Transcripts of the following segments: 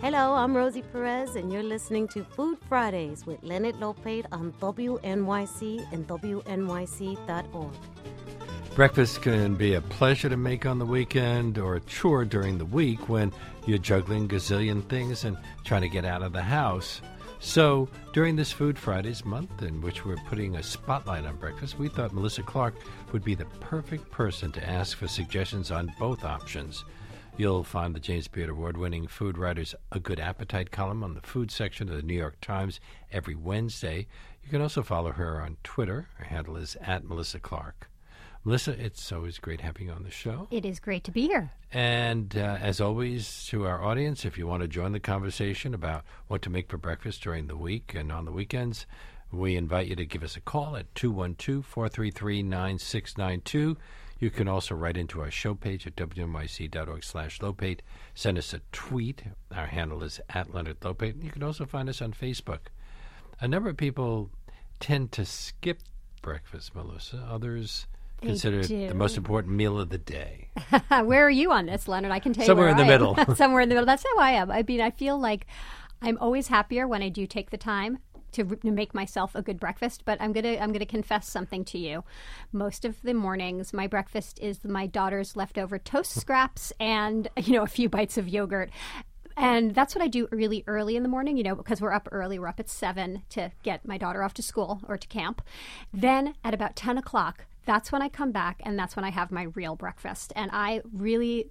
Hello, I'm Rosie Perez, and you're listening to Food Fridays with Leonard Lopate on WNYC and WNYC.org. Breakfast can be a pleasure to make on the weekend or a chore during the week when you're juggling gazillion things and trying to get out of the house. So during this Food Fridays month, in which we're putting a spotlight on breakfast, we thought Melissa Clark would be the perfect person to ask for suggestions on both options. You'll find the James Beard Award-winning food writer's A Good Appetite column on the food section of the New York Times every Wednesday. You can also follow her on Twitter. Her handle is @MelissaClark. Melissa, it's always great having you on the show. It is great to be here. And as always, to our audience, if you want to join the conversation about what to make for breakfast during the week and on the weekends, we invite you to give us a call at 212-433-9692. You can also write into our show page at wnyc.org/Lopate. Send us a tweet. Our handle is @LeonardLopate. You can also find us on Facebook. A number of people tend to skip breakfast, Melissa. Others consider it the most important meal of the day. Where are you on this, Leonard? I can tell Somewhere you in the middle. Somewhere in the middle. That's how I am. I mean, I feel like I'm always happier when I do take the time to make myself a good breakfast, but I'm gonna confess something to you. Most of the mornings, my breakfast is my daughter's leftover toast scraps and a few bites of yogurt. And that's what I do really early in the morning, because we're up early. We're up at 7 to get my daughter off to school or to camp. Then at about 10 o'clock, that's when I come back, and that's when I have my real breakfast. And I feel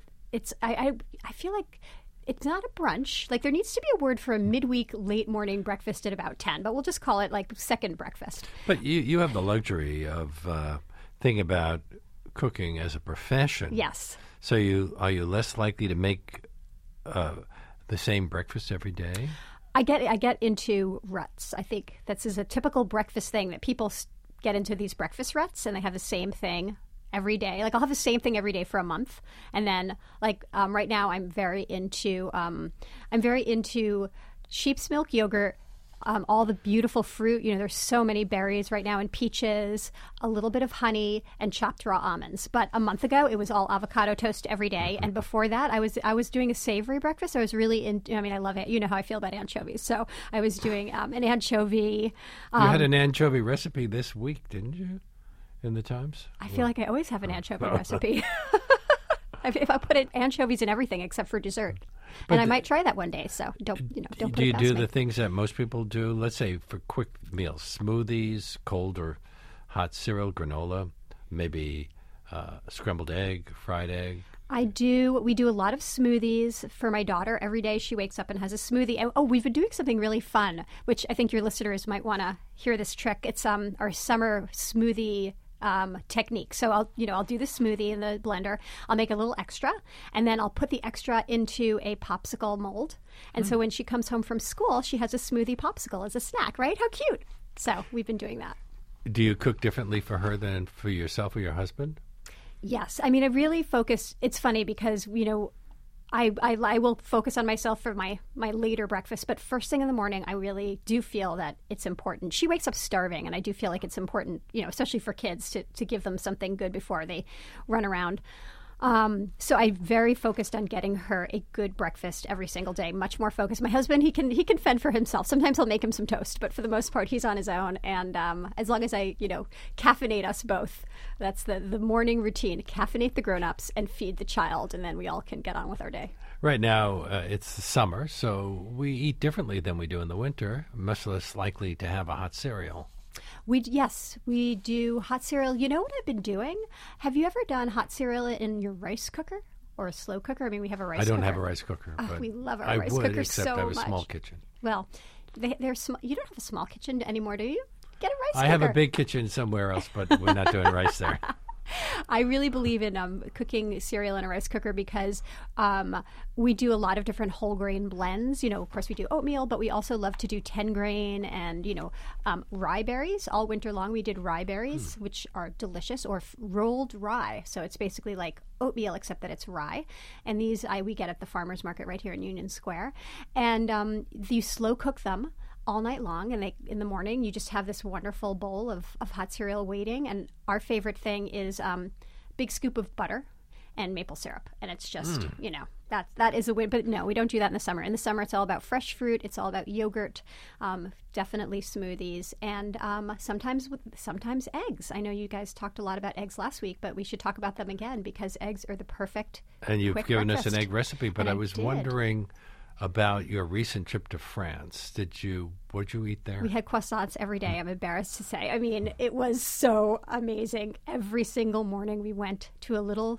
like it's not a brunch. Like, there needs to be a word for a midweek, late morning breakfast at about 10, but we'll just call it like second breakfast. But you have the luxury of thinking about cooking as a profession. Yes. So are you less likely to make the same breakfast every day? I get into ruts. I think this is a typical breakfast thing that people get into these breakfast ruts, and they have the same thing every day. Like, I'll have the same thing every day for a month, and then right now I'm very into sheep's milk yogurt, all the beautiful fruit. There's so many berries right now, and peaches, a little bit of honey, and chopped raw almonds. But a month ago, it was all avocado toast every day, and before that, I was doing a savory breakfast. I was really I love it. You know how I feel about anchovies, so I was doing an anchovy. You had an anchovy recipe this week, didn't you? In the Times? I feel like I always have an anchovy recipe. If I put anchovies in everything except for dessert. And I might try that one day, so don't put it past me. Do you do the things that most people do? Let's say for quick meals, smoothies, cold or hot cereal, granola, maybe scrambled egg, fried egg? I do. We do a lot of smoothies for my daughter. Every day she wakes up and has a smoothie. Oh, we've been doing something really fun, which I think your listeners might want to hear this trick. It's our summer smoothie technique. So I'll do the smoothie in the blender. I'll make a little extra, and then I'll put the extra into a popsicle mold. And so when she comes home from school, she has a smoothie popsicle as a snack, right? How cute. So we've been doing that. Do you cook differently for her than for yourself or your husband? Yes. I mean, I really focus. It's funny because, I will focus on myself for my later breakfast, but first thing in the morning, I really do feel that it's important. She wakes up starving, and I do feel like it's important, especially for kids, to give them something good before they run around. So I'm very focused on getting her a good breakfast every single day, much more focused. My husband, he can fend for himself. Sometimes I'll make him some toast, but for the most part, he's on his own. And as long as I, caffeinate us both, that's the morning routine. Caffeinate the grown-ups and feed the child, and then we all can get on with our day. Right now, it's the summer, so we eat differently than we do in the winter, much less likely to have a hot cereal. Yes, we do hot cereal. You know what I've been doing? Have you ever done hot cereal in your rice cooker or a slow cooker? I mean, we have a rice cooker. I don't have a rice cooker. Oh, but we love our I rice would, cooker except so I have a much. small kitchen. Well, they're small. You don't have a small kitchen anymore, do you? Get a rice cooker. I have a big kitchen somewhere else, but we're not doing rice there. I really believe in cooking cereal in a rice cooker because we do a lot of different whole grain blends. Of course, we do oatmeal, but we also love to do 10 grain and, rye berries. All winter long, we did rye berries, which are delicious, or rolled rye. So it's basically like oatmeal, except that it's rye. And these we get at the farmer's market right here in Union Square. And you slow cook them all night long, and in the morning you just have this wonderful bowl of hot cereal waiting. And our favorite thing is big scoop of butter, and maple syrup. And it's just, that is a win. But no, we don't do that in the summer. In the summer, it's all about fresh fruit. It's all about yogurt, definitely smoothies, and sometimes eggs. I know you guys talked a lot about eggs last week, but we should talk about them again because eggs are the perfect And you've quick given breakfast. us an egg recipe, but And I I was did. wondering about your recent trip to France. What did you eat there? We had croissants every day, I'm embarrassed to say. I mean, it was so amazing. Every single morning we went to a little,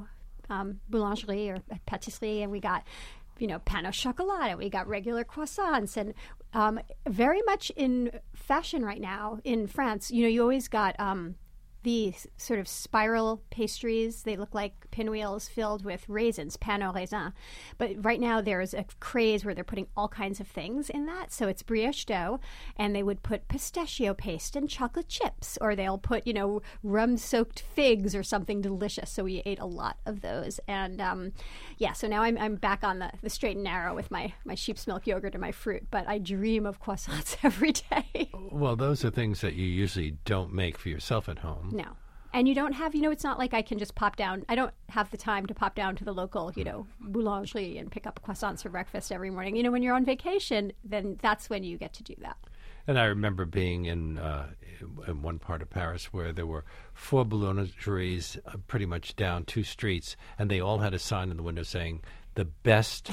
boulangerie or patisserie, and we got, pain au chocolat, and we got regular croissants. And very much in fashion right now in France, you always got the sort of spiral pastries. They look like pinwheels filled with raisins, pain au raisin. But right now there's a craze where they're putting all kinds of things in that. So it's brioche dough, and they would put pistachio paste and chocolate chips, or they'll put, rum-soaked figs or something delicious. So we ate a lot of those. And so now I'm back on the straight and narrow with my sheep's milk yogurt and my fruit. But I dream of croissants every day. Well, those are things that you usually don't make for yourself at home. No. And you don't have, it's not like I can just pop down. I don't have the time to pop down to the local, boulangerie and pick up croissants for breakfast every morning. When you're on vacation, then that's when you get to do that. And I remember being in one part of Paris where there were 4 boulangeries pretty much down 2 streets, and they all had a sign in the window saying, the best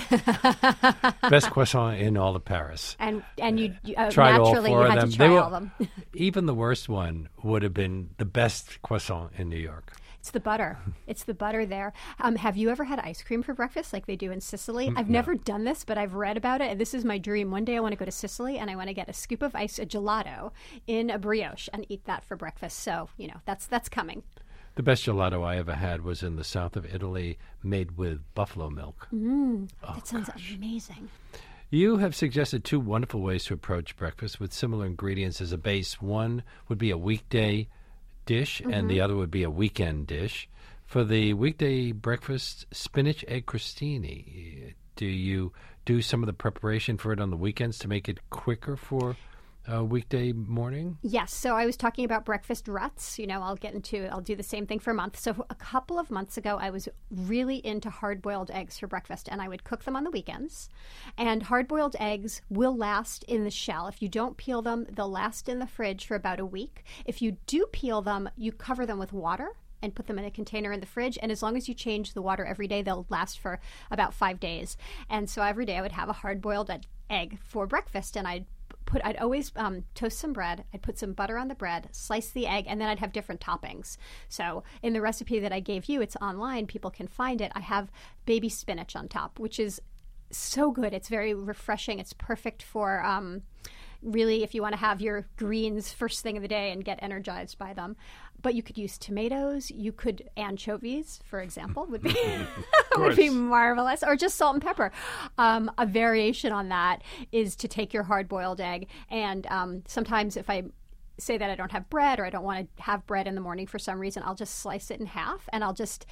croissant in all of Paris. And you tried all naturally 4 you of had them. to try all of them. Even the worst one would have been the best croissant in New York. It's the butter. It's the butter there. Have you ever had ice cream for breakfast like they do in Sicily? I've never done this, but I've read about it, and this is my dream. One day I want to go to Sicily, and I want to get a scoop of a gelato in a brioche and eat that for breakfast. So, that's coming. The best gelato I ever had was in the south of Italy, made with buffalo milk. That sounds amazing. You have suggested 2 wonderful ways to approach breakfast with similar ingredients as a base. One would be a weekday dish, and the other would be a weekend dish. For the weekday breakfast, spinach egg crostini. Do you do some of the preparation for it on the weekends to make it quicker for weekday morning? Yes. So I was talking about breakfast ruts. I'll do the same thing for a month. So a couple of months ago, I was really into hard-boiled eggs for breakfast, and I would cook them on the weekends. And hard-boiled eggs will last in the shell. If you don't peel them, they'll last in the fridge for about a week. If you do peel them, you cover them with water and put them in a container in the fridge. And as long as you change the water every day, they'll last for about 5 days. And so every day I would have a hard-boiled egg for breakfast, and I'd always toast some bread. I'd put some butter on the bread, slice the egg, and then I'd have different toppings. So in the recipe that I gave you, it's online. People can find it. I have baby spinach on top, which is so good. It's very refreshing. It's perfect for really if you want to have your greens first thing of the day and get energized by them. But you could use tomatoes. You could anchovies, for example, would be would be marvelous, or just salt and pepper. A variation on that is to take your hard-boiled egg, and sometimes if I say that I don't have bread or I don't want to have bread in the morning for some reason, I'll just slice it in half, and I'll just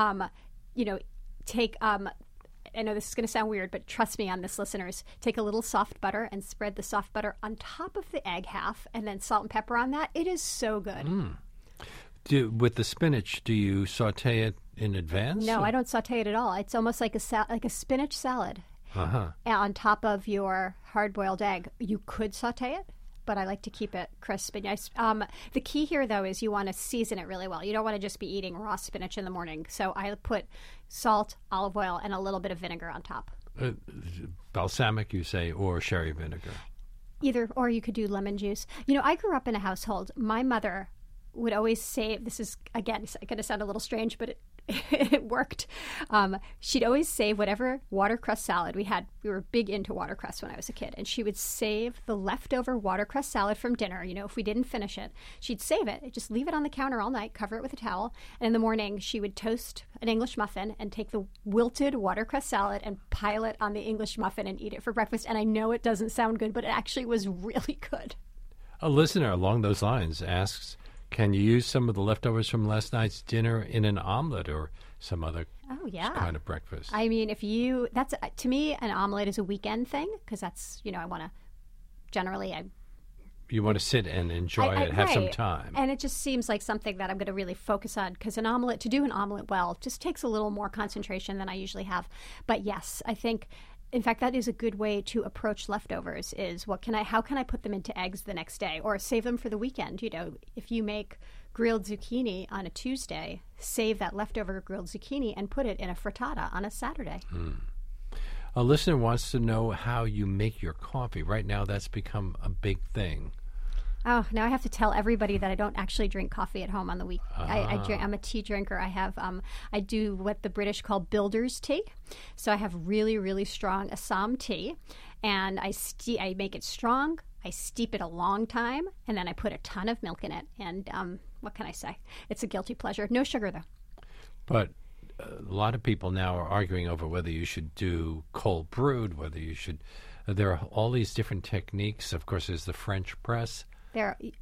take I know this is going to sound weird, but trust me on this, listeners. Take a little soft butter and spread the soft butter on top of the egg half, and then salt and pepper on that. It is so good. With the spinach, do you saute it in advance? No, I don't saute it at all. It's almost like a spinach salad on top of your hard-boiled egg. You could saute it, but I like to keep it crisp and nice. The key here, though, is you want to season it really well. You don't want to just be eating raw spinach in the morning. So I put salt, olive oil, and a little bit of vinegar on top. Balsamic, you say, or sherry vinegar? Either, or you could do lemon juice. I grew up in a household. My mother would always save, this is, again, going to sound a little strange, but it worked. She'd always save whatever watercress salad we had. We were big into watercress when I was a kid. And she would save the leftover watercress salad from dinner. If we didn't finish it, she'd save it. Just leave it on the counter all night, cover it with a towel. And in the morning, she would toast an English muffin and take the wilted watercress salad and pile it on the English muffin and eat it for breakfast. And I know it doesn't sound good, but it actually was really good. A listener along those lines asks, can you use some of the leftovers from last night's dinner in an omelet or some other kind of breakfast? I mean, to me, an omelet is a weekend thing because that's, I want to, generally, I You want to sit and enjoy it, have some time. And it just seems like something that I'm going to really focus on, because to do an omelet well, just takes a little more concentration than I usually have. But yes, I think, in fact, that is a good way to approach leftovers, is how can I put them into eggs the next day or save them for the weekend? You know, if you make grilled zucchini on a Tuesday, save that leftover grilled zucchini and put it in a frittata on a Saturday. A listener wants to know how you make your coffee. Right now, that's become a big thing. Oh, now I have to tell everybody that I don't actually drink coffee at home on the week. I'm a tea drinker. I do what the British call builder's tea. So I have really, really strong Assam tea, and I make it strong. I steep it a long time, and then I put a ton of milk in it. And what can I say? It's a guilty pleasure. No sugar, though. But a lot of people now are arguing over whether you should do cold brewed, whether you should. There are all these different techniques. Of course, there's the French press. Would you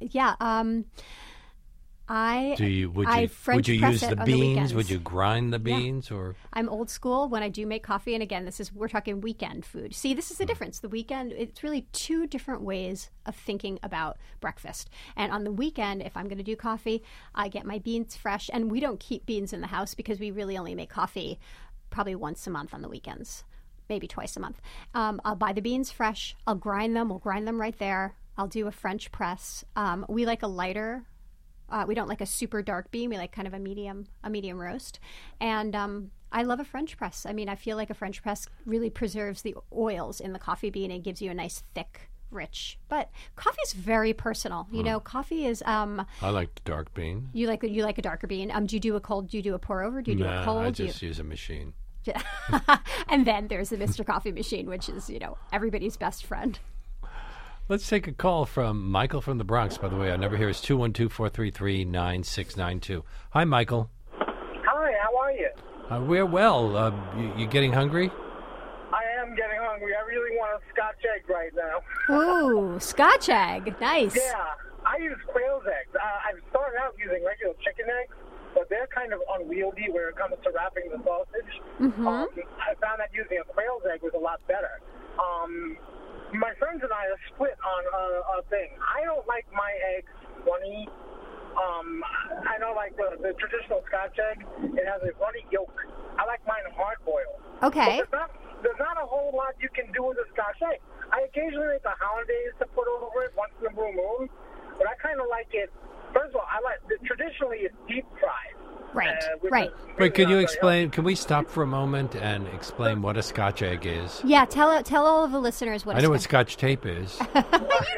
use the beans? Would you grind the beans? Yeah. Or I'm old school when I do make coffee. And again, we're talking weekend food. See, this is the difference. The weekend, it's really two different ways of thinking about breakfast. And on the weekend, if I'm going to do coffee, I get my beans fresh. And we don't keep beans in the house because we really only make coffee probably once a month on the weekends, maybe twice a month. I'll buy the beans fresh. I'll grind them. We'll grind them right there. I'll do a French press. We like a lighter. We don't like a super dark bean. We like kind of a medium roast. And I love a French press. I mean, I feel like a French press really preserves the oils in the coffee bean and gives you a nice thick, rich. But coffee is very personal. You know, coffee is. I like dark bean. You like a darker bean. Do you do a cold? Do you do a pour over? Do you do a cold? I just use a machine. And then there's the Mr. Coffee machine, which is everybody's best friend. Let's take a call from Michael from the Bronx. By the way, our number here is 212-433-9692. Hi, Michael. Hi, how are you? We're well. You getting hungry? I am getting hungry. I really want a Scotch egg right now. Ooh, Scotch egg. Nice. Yeah, I use quail's eggs. I've started out using regular chicken eggs, but they're kind of unwieldy when it comes to wrapping the sausage. Mm-hmm. I found that using a quail's egg was a lot better. My friends and I are split on a thing. I don't like my eggs runny. I know, like the traditional Scotch egg, it has a runny yolk. I like mine hard boiled. Okay. There's not a whole lot you can do with a Scotch egg. I occasionally make a hollandaise to put over it once in a blue moon, but I kind of like it. First of all, traditionally it's deep fried. Right, right. But can you explain? Can we stop for a moment and explain what a Scotch egg is? Yeah, tell all of the listeners what. I know what Scotch tape is. A Scotch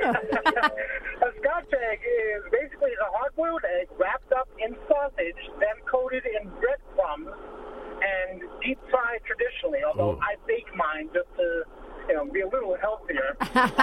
egg is basically a hard-boiled egg wrapped up in sausage, then coated in breadcrumbs and deep fried traditionally. Although I bake mine just to, be a little healthier.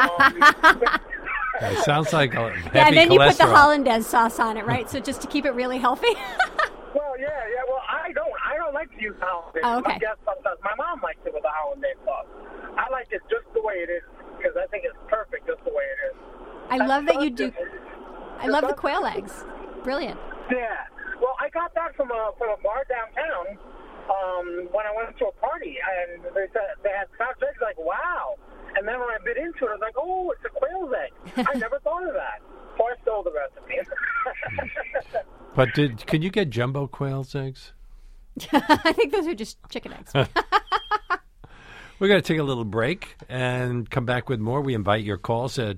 It sounds like a heavy and then cholesterol. You put the hollandaise sauce on it, right? So just to keep it really healthy. Well, yeah. Well, I don't like to use hollandaise. Oh, okay. I guess sometimes my mom likes it with the hollandaise sauce. I like it just the way it is because I think it's perfect just the way it is. I love that you do. I love the quail eggs. Brilliant. Yeah. Well, I got that from a bar downtown when I went to a party, and they said they had Scotch eggs. Like, wow. And then when I bit into it, I was like, oh, it's a quail's egg. I never thought of that. So I stole the recipe. But can you get jumbo quail's eggs? I think those are just chicken eggs. We're going to take a little break and come back with more. We invite your calls at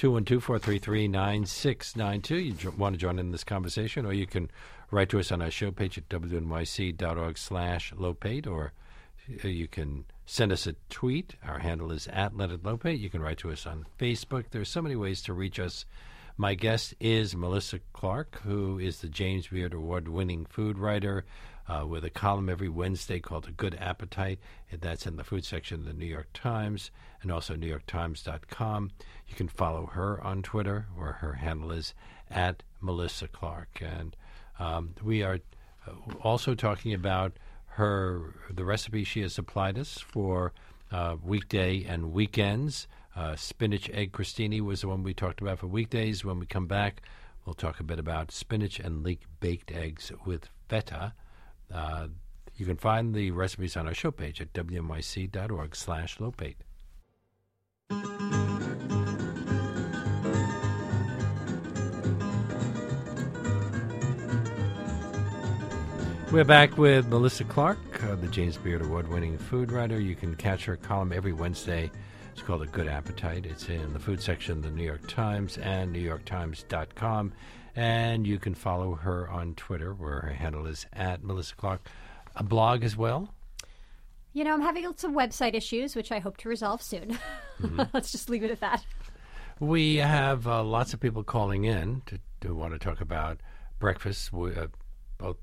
212-433-9692. You want to join in this conversation, or you can write to us on our show page at wnyc.org/Lopate, or you can send us a tweet. Our handle is @LeonardLopate. You can write to us on Facebook. There's so many ways to reach us. My guest is Melissa Clark, who is the James Beard Award-winning food writer with a column every Wednesday called A Good Appetite. And that's in the food section of the New York Times and also NewYorkTimes.com. You can follow her on Twitter, where her handle is @MelissaClark. And we are also talking about the recipe she has supplied us for weekday and weekends. Spinach egg crostini was the one we talked about for weekdays. When we come back, we'll talk a bit about spinach and leek baked eggs with feta. You can find the recipes on our show page at wnyc.org/Lopate. We're back with Melissa Clark, the James Beard Award-winning food writer. You can catch her column every Wednesday. It's called A Good Appetite. It's in the food section of the New York Times and NewYorkTimes.com. And you can follow her on Twitter, where her handle is @MelissaClark. A blog as well? You know, I'm having some website issues, which I hope to resolve soon. Let's just leave it at that. We have lots of people calling in to want to talk about breakfast, both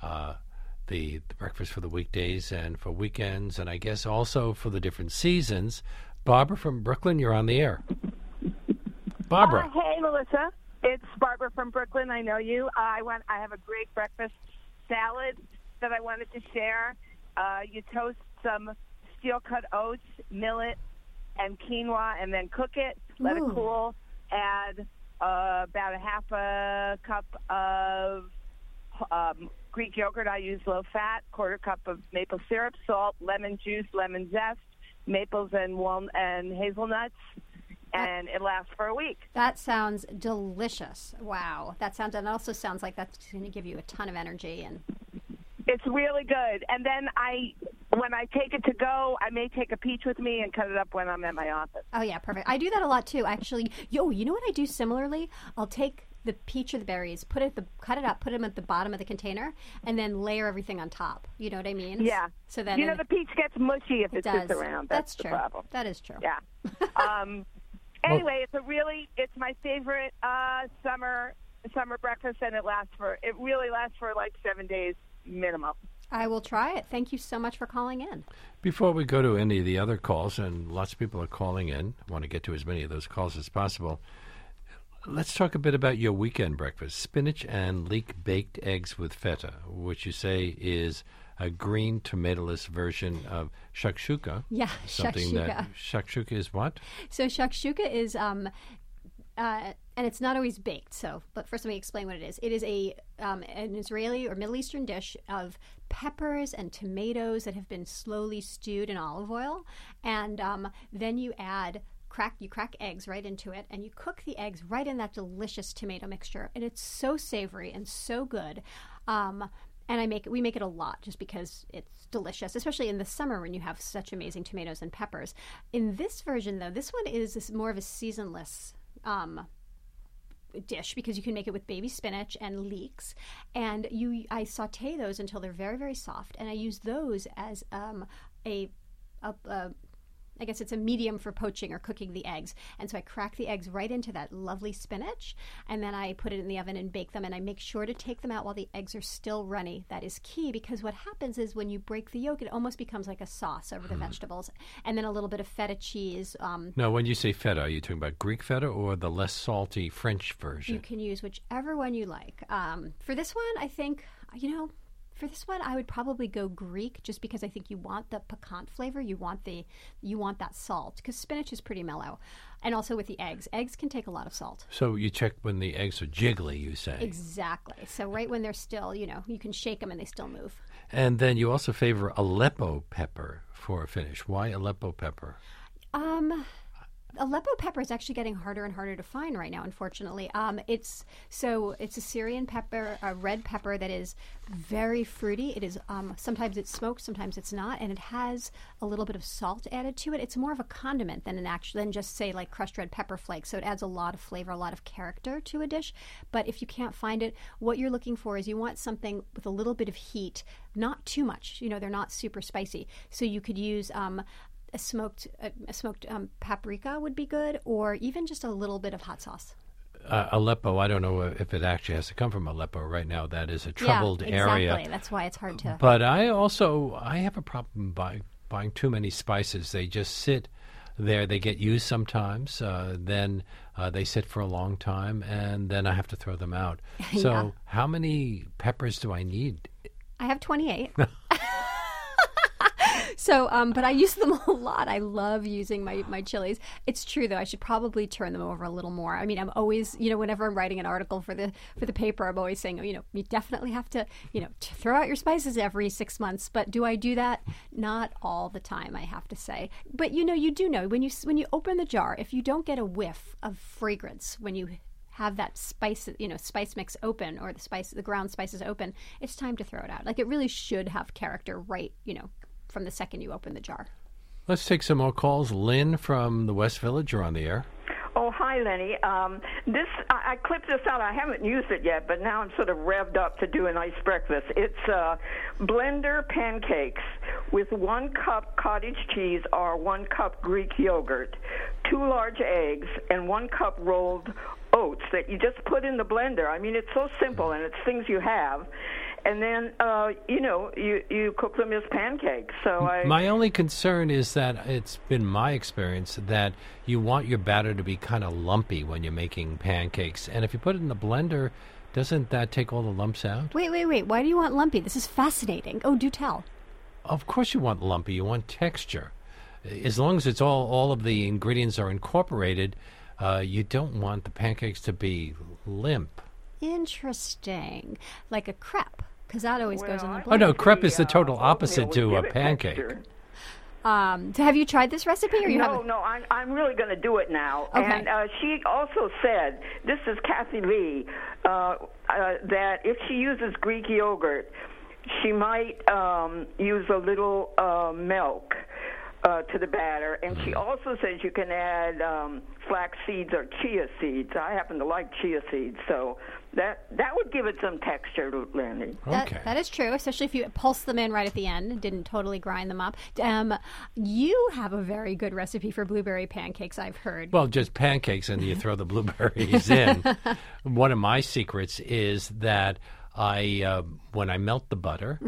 the breakfast for the weekdays and for weekends, and I guess also for the different seasons. Barbara from Brooklyn, you're on the air. Barbara. Hey, Melissa. It's Barbara from Brooklyn. I know you. I have a great breakfast salad that I wanted to share. You toast some steel-cut oats, millet, and quinoa, and then cook it. Let it cool. Add about a half a cup of Greek yogurt. I use low-fat, quarter cup of maple syrup, salt, lemon juice, lemon zest, maples and hazelnuts, and it lasts for a week. That sounds delicious. Wow. That also sounds like that's going to give you a ton of energy. And it's really good. And then when I take it to go, I may take a peach with me and cut it up when I'm at my office. Oh, yeah, perfect. I do that a lot, too. Actually, you know what I do similarly? I'll take the peach or the berries, cut it up, put them at the bottom of the container, and then layer everything on top. You know what I mean? Yeah. So then the peach gets mushy if it sits around. That's true. The problem. That is true. Yeah. Anyway, it's my favorite summer breakfast, and it really lasts for like 7 days minimum. I will try it. Thank you so much for calling in. Before we go to any of the other calls, and lots of people are calling in, I want to get to as many of those calls as possible. Let's talk a bit about your weekend breakfast. Spinach and leek baked eggs with feta, which you say is a green tomato-less version of shakshuka. Yeah, shakshuka is what? So shakshuka is, and it's not always baked. But first let me explain what it is. It is an Israeli or Middle Eastern dish of peppers and tomatoes that have been slowly stewed in olive oil, and then you crack eggs right into it, and you cook the eggs right in that delicious tomato mixture, and it's so savory and so good. And we make it a lot just because it's delicious, especially in the summer when you have such amazing tomatoes and peppers. In this version, though, this one is more of a seasonless dish because you can make it with baby spinach and leeks, and I saute those until they're very, very soft, and I use those as I guess it's a medium for poaching or cooking the eggs. And so I crack the eggs right into that lovely spinach, and then I put it in the oven and bake them, and I make sure to take them out while the eggs are still runny. That is key, because what happens is when you break the yolk, it almost becomes like a sauce over the vegetables, and then a little bit of feta cheese. Now, when you say feta, are you talking about Greek feta or the less salty French version? You can use whichever one you like. For this one, I think, for this one, I would probably go Greek, just because I think you want the piquant flavor. You want that salt, because spinach is pretty mellow, and also with the eggs. Eggs can take a lot of salt. So you check when the eggs are jiggly, you say. Exactly. So right when they're still, you can shake them and they still move. And then you also favor Aleppo pepper for a finish. Why Aleppo pepper? Aleppo pepper is actually getting harder and harder to find right now, unfortunately. It's a Syrian pepper, a red pepper that is very fruity. It is sometimes it's smoked, sometimes it's not, and it has a little bit of salt added to it. It's more of a condiment than just say like crushed red pepper flakes. So it adds a lot of flavor, a lot of character to a dish. But if you can't find it, what you're looking for is you want something with a little bit of heat, not too much. They're not super spicy. So you could use a smoked paprika would be good, or even just a little bit of hot sauce. Aleppo, I don't know if it actually has to come from Aleppo right now. That is a troubled area. Exactly. That's why it's hard to. But I have a problem buying too many spices. They just sit there. They get used sometimes. Then they sit for a long time, and then I have to throw them out. So how many peppers do I need? I have 28. So, but I use them a lot. I love using my chilies. It's true, though. I should probably turn them over a little more. I mean, I'm always, whenever I'm writing an article for the paper, I'm always saying, you definitely have to, throw out your spices every 6 months. But do I do that? Not all the time, I have to say. But you do know when you open the jar, if you don't get a whiff of fragrance when you have that spice, spice mix open, or the ground spices open, it's time to throw it out. Like, it really should have character right, from the second you open the jar. Let's take some more calls. Lynn from the West Village, you're on the air. Oh, hi, Lenny. I clipped this out. I haven't used it yet, but now I'm sort of revved up to do a nice breakfast. It's blender pancakes with 1 cup cottage cheese or 1 cup Greek yogurt, 2 large eggs, and 1 cup rolled oats that you just put in the blender. I mean, it's so simple, and it's things you have. And then, you cook them as pancakes. My only concern is that it's been my experience that you want your batter to be kind of lumpy when you're making pancakes. And if you put it in the blender, doesn't that take all the lumps out? Wait. Why do you want lumpy? This is fascinating. Oh, do tell. Of course you want lumpy. You want texture. As long as it's all of the ingredients are incorporated, you don't want the pancakes to be limp. Interesting. Like a crepe, because that always goes in the blender. Oh, no, crepe is the total opposite to a pancake. Have you tried this recipe? Or you haven't? No, I'm really going to do it now. Okay. And she also said, this is Kathy Lee, that if she uses Greek yogurt, she might use a little milk to the batter. And she also says you can add flax seeds or chia seeds. I happen to like chia seeds, so that would give it some texture, Lanny. Okay. That is true, especially if you pulse them in right at the end and didn't totally grind them up. You have a very good recipe for blueberry pancakes, I've heard. Well, just pancakes, and you throw the blueberries in. One of my secrets is that when I melt the butter,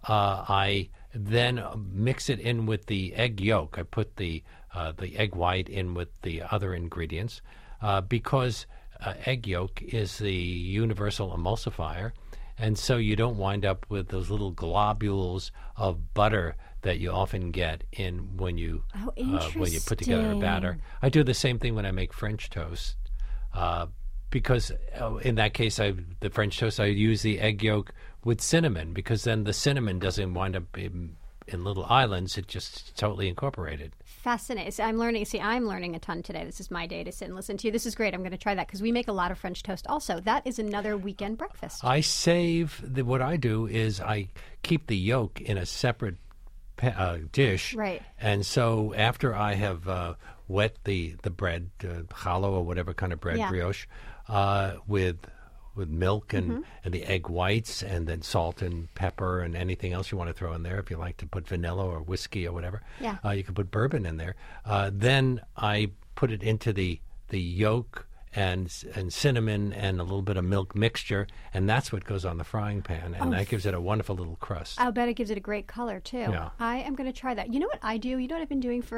I then mix it in with the egg yolk. I put the egg white in with the other ingredients because egg yolk is the universal emulsifier, and so you don't wind up with those little globules of butter that you often get when you put together a batter. I do the same thing when I make French toast. Because in that case, the French toast, I use the egg yolk with cinnamon, because then the cinnamon doesn't wind up in little islands. It's just totally incorporated. Fascinating. I'm learning a ton today. This is my day to sit and listen to you. This is great. I'm going to try that because we make a lot of French toast also. That is another weekend breakfast. I save, what I do is I keep the yolk in a separate dish. Right. And so after I have wet the bread, challah or whatever kind of bread, brioche, with milk and the egg whites, and then salt and pepper and anything else you want to throw in there. If you like to put vanilla or whiskey or whatever, you can put bourbon in there. Then I put it into the yolk and cinnamon and a little bit of milk mixture, and that's what goes on the frying pan, and that gives it a wonderful little crust. I'll bet it gives it a great color too. Yeah. I am going to try that. You know what I do? You know what I've been doing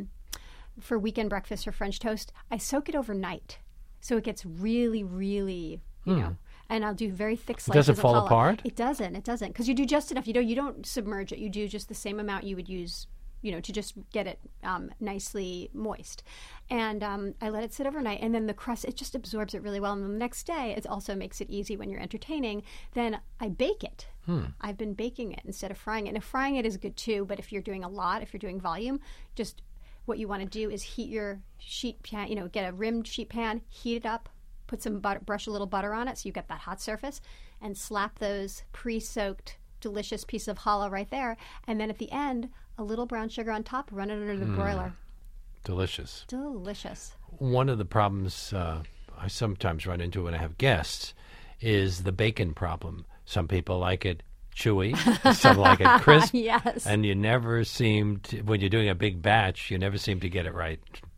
for weekend breakfast or French toast? I soak it overnight, so it gets really, really, and I'll do very thick slices. Does it fall apart? It doesn't, because you do just enough. You don't submerge it. You do just the same amount you would use, to just get it nicely moist. And I let it sit overnight, and then the crust, it just absorbs it really well. And the next day, it also makes it easy when you're entertaining. Then I bake it. I've been baking it instead of frying it. Now, frying it is good too, but if you're doing a lot, if you're doing volume, just what you want to do is heat your sheet pan, get a rimmed sheet pan, heat it up, put some butter, brush a little butter on it so you get that hot surface, and slap those pre-soaked delicious piece of challah right there. And then at the end, a little brown sugar on top, run it under the broiler. Delicious. One of the problems I sometimes run into when I have guests is the bacon problem. Some people like it chewy, some like it crisp. Yes. And you never seem to, when you're doing a big batch, you never seem to get it right.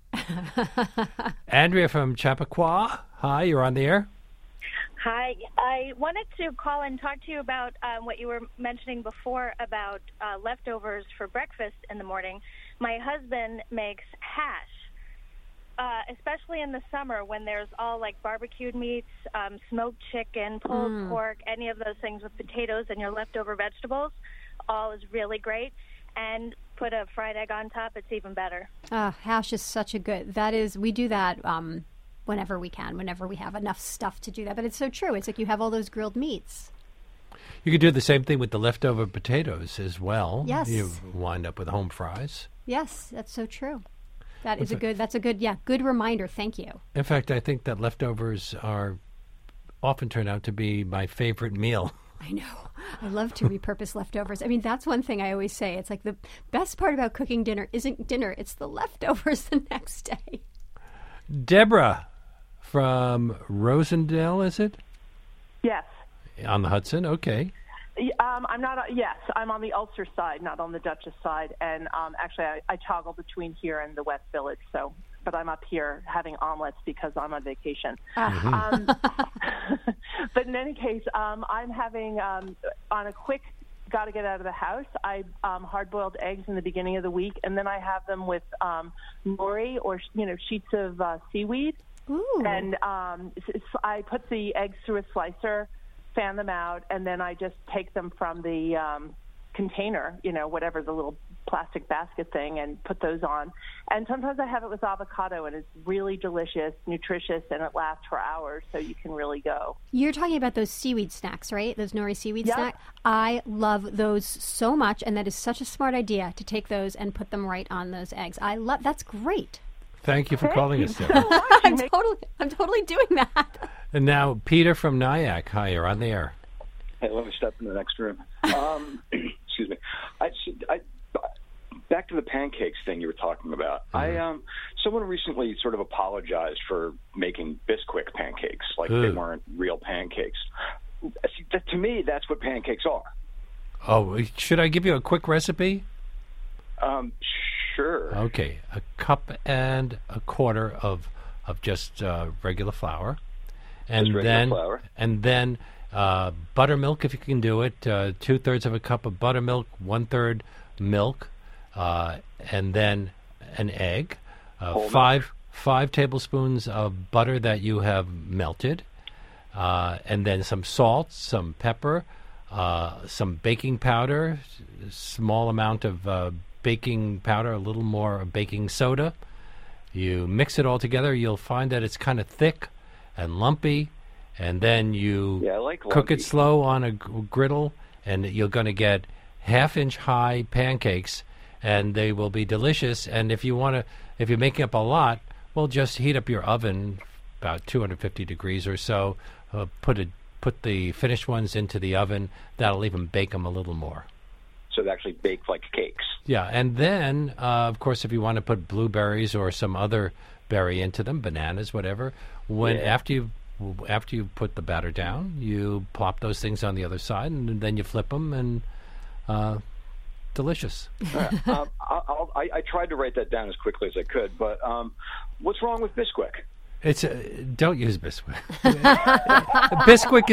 Andrea from Chappaqua, hi, you're on the air. Hi, I wanted to call and talk to you about what you were mentioning before about leftovers for breakfast in the morning. My husband makes hash, especially in the summer when there's all like barbecued meats, smoked chicken, pulled pork, any of those things with potatoes and your leftover vegetables. All is really great. And put a fried egg on top, it's even better. Hash is such a good, we do that whenever we can, whenever we have enough stuff to do that. But it's so true. It's like you have all those grilled meats. You could do the same thing with the leftover potatoes as well. Yes. You wind up with home fries. Yes, that's so true. That's a good reminder. Thank you. In fact, I think that leftovers are often turn out to be my favorite meal. I know. I love to repurpose leftovers. I mean, that's one thing I always say. It's like the best part about cooking dinner isn't dinner, it's the leftovers the next day. Deborah from Rosendale, is it? Yes. On the Hudson? Okay. I'm not. Yes, I'm on the Ulster side, not on the Dutchess side. And actually, I toggle between here and the West Village. But I'm up here having omelets because I'm on vacation. But in any case, I'm having on a quick, got to get out of the house. I hard-boiled eggs in the beginning of the week, and then I have them with nori or sheets of seaweed. Ooh. And I put the eggs through a slicer, fan them out, and then I just take them from the container, whatever the little plastic basket thing, and put those on. And sometimes I have it with avocado, and it's really delicious, nutritious, and it lasts for hours, so you can really go. You're talking about those seaweed snacks, right? Those nori seaweed snacks? I love those so much, and that is such a smart idea to take those and put them right on those eggs. That's great. Thank you for calling us, Deborah. I'm totally doing that. And now Peter from Nyack. Hi, you're on the air. Hey, let me step in the next room. Excuse me. Back to the pancakes thing you were talking about. Mm-hmm. Someone recently sort of apologized for making Bisquick pancakes, like they weren't real pancakes. To me, that's what pancakes are. Oh, should I give you a quick recipe? Sure. Okay, a cup and a quarter of just regular flour, and then buttermilk if you can do it. 2/3 of a cup of buttermilk, 1/3 milk, and then an egg. 5 tablespoons of butter that you have melted, and then some salt, some pepper, some baking powder, small amount of baking powder, a little more baking soda. You mix it all together. You'll find that it's kind of thick and lumpy, and then you cook it slow on a griddle, and you're going to get 1/2-inch high pancakes, and they will be delicious. And if you're making up a lot, well, just heat up your oven about 250 degrees or so. Put the finished ones into the oven. That'll even bake them a little more. So they actually bake like cakes. Yeah, and then, of course, if you want to put blueberries or some other berry into them, bananas, whatever, after you put the batter down, you plop those things on the other side, and then you flip them, and delicious. I tried to write that down as quickly as I could, but what's wrong with Bisquick? Don't use Bisquick. Bisquick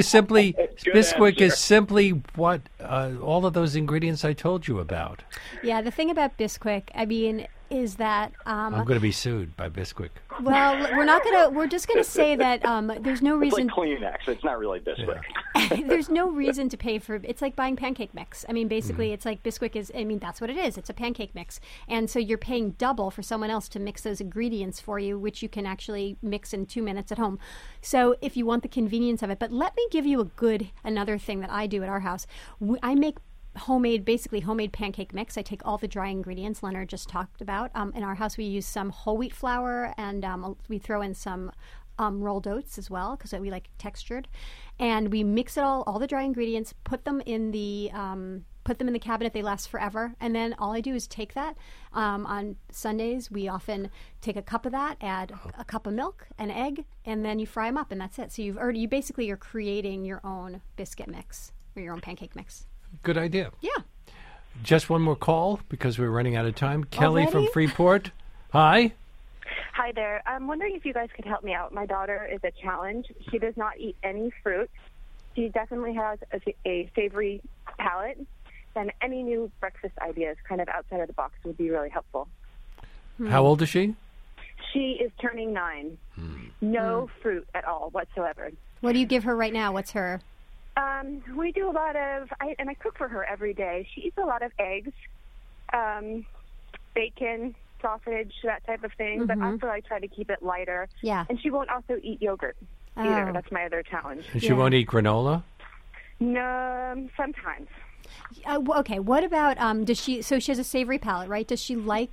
is simply what all of those ingredients I told you about. Yeah, the thing about Bisquick, I mean, is that I'm going to be sued by Bisquick. Well, we're just going to say that there's no reason. It's like Kleenex. It's not really Bisquick. Yeah. There's no reason to pay for. It's like buying pancake mix. I mean, basically, it's like Bisquick is. I mean, that's what it is. It's a pancake mix, and so you're paying double for someone else to mix those ingredients for you, which you can actually mix in 2 minutes at home. So if you want the convenience of it, but let me give you another thing that I do at our house. I make homemade pancake mix. I take all the dry ingredients Leonard just talked about. In our house, we use some whole wheat flour, and we throw in some rolled oats as well because we like textured. And we mix it all the dry ingredients, put them in the cabinet. They last forever. And then all I do is take that. On Sundays, we often take a cup of that, add a cup of milk, an egg, and then you fry them up, and that's it. So you basically are creating your own biscuit mix or your own pancake mix. Good idea. Yeah. Just one more call because we're running out of time. Kelly from Freeport. Hi. Hi there. I'm wondering if you guys could help me out. My daughter is a challenge. She does not eat any fruit. She definitely has a savory palate. And any new breakfast ideas kind of outside of the box would be really helpful. How old is she? She is turning 9. No fruit at all whatsoever. What do you give her right now? What's her... We do a lot of, and I cook for her every day. She eats a lot of eggs, bacon, sausage, that type of thing. But also I try to keep it lighter. Yeah. And she won't also eat yogurt either. That's my other challenge. And she won't eat granola? No, sometimes. Okay, what about, does she, so she has a savory palate, right? Does she like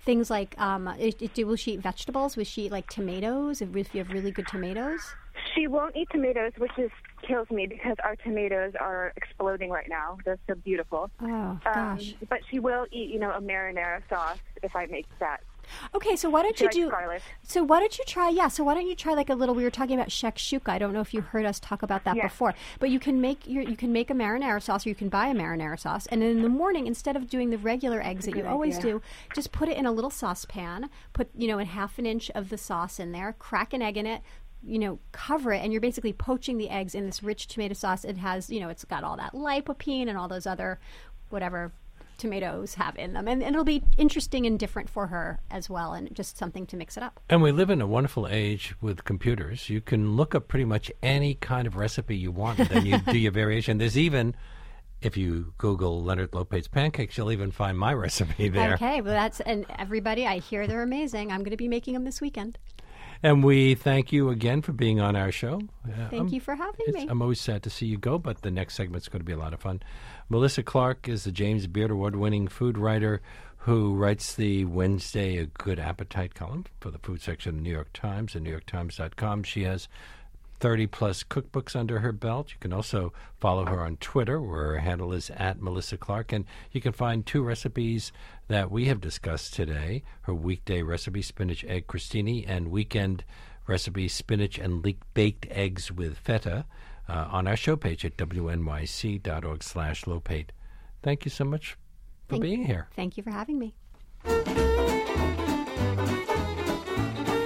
things like, will she eat vegetables? Will she eat like tomatoes? If you have really good tomatoes? She won't eat tomatoes, which kills me because our tomatoes are exploding right now. They're so beautiful. Oh, gosh. But she will eat, a marinara sauce if I make that. Okay, so why don't you do? Garlic. So why don't you try? Yeah, so why don't you try like a little? We were talking about shakshuka. I don't know if you heard us talk about that before, but you can make a marinara sauce, or you can buy a marinara sauce, and then in the morning, instead of doing the regular eggs that you always do, just put it in a little saucepan. Put in half an inch of the sauce in there. Crack an egg in it. Cover it, and you're basically poaching the eggs in this rich tomato sauce. It has, it's got all that lycopene and all those other whatever tomatoes have in them, and it'll be interesting and different for her as well, and just something to mix it up. And we live in a wonderful age with computers. You can look up pretty much any kind of recipe you want, and then you do your variation. There's even, if you Google Leonard Lopate's pancakes, you'll even find my recipe there. Okay, well and everybody, I hear they're amazing. I'm going to be making them this weekend. And we thank you again for being on our show. Thank you for having me. I'm always sad to see you go, but the next segment's going to be a lot of fun. Melissa Clark is the James Beard Award-winning food writer who writes the Wednesday A Good Appetite column for the food section of the New York Times and NewYorkTimes.com. She has 30-plus cookbooks under her belt. You can also follow her on Twitter, where her handle is @MelissaClark. And you can find 2 recipes that we have discussed today. Her weekday recipe, spinach egg crostini, and weekend recipe, spinach and baked eggs with feta, on our show page at wnyc.org/Lopate. Thank you so much for being here. Thank you for having me.